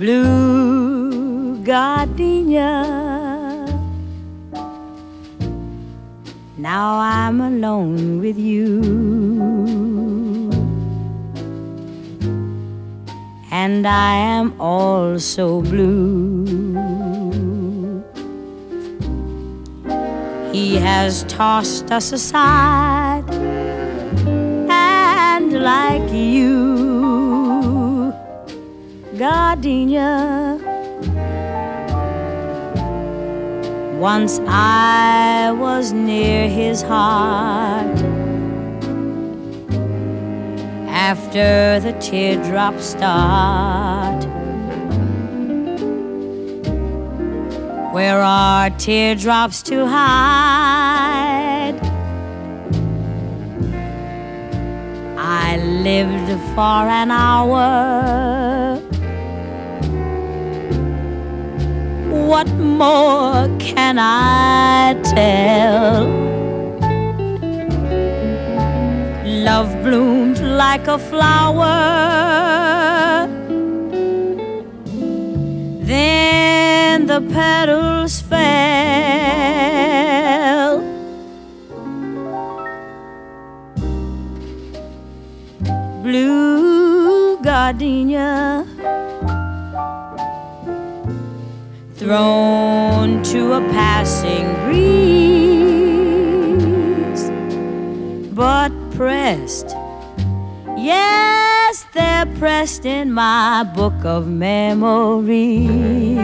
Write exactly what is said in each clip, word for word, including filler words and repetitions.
Blue gardenia. Now I'm alone with you, and I am also blue. He has tossed us aside, and like you, gardenia, once I was near his heart. After the teardrops start, where are teardrops to hide? I lived for an hour. What more can I tell? Love bloomed like a flower, then the petals fell. Blue gardenia, thrown to a passing breeze, but pressed, yes, they're pressed in my book of memories.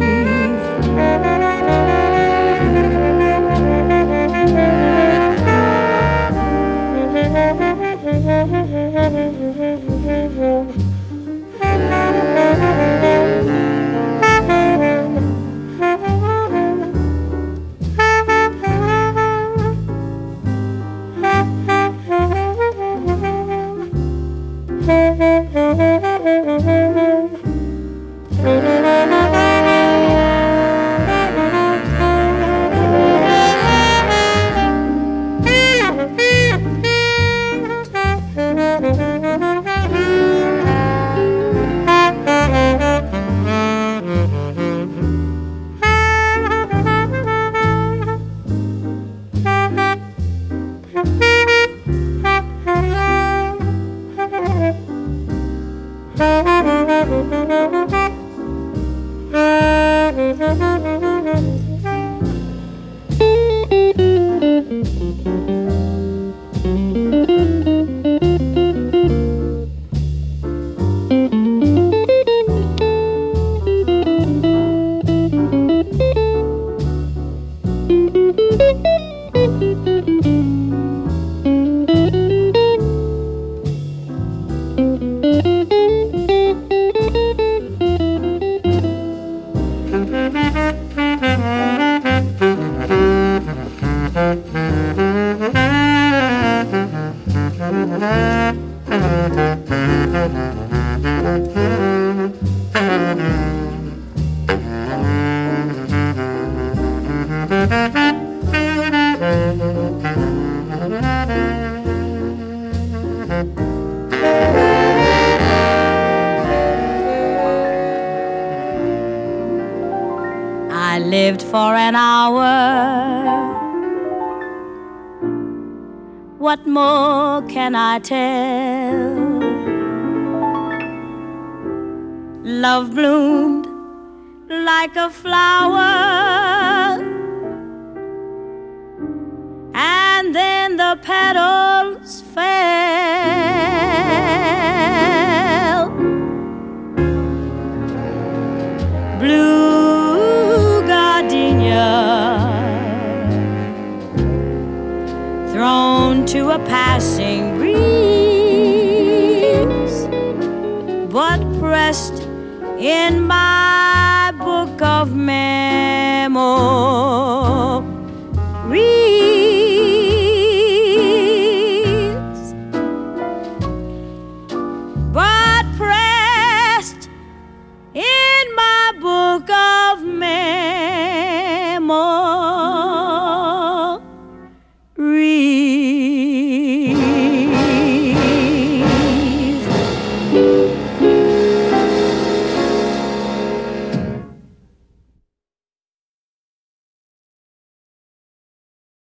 I lived for an hour. What more can I tell? Love bloomed like a flower, and then the petals fell. Blue gardenia, thrown to a passing breeze, but pressed in my book of memories.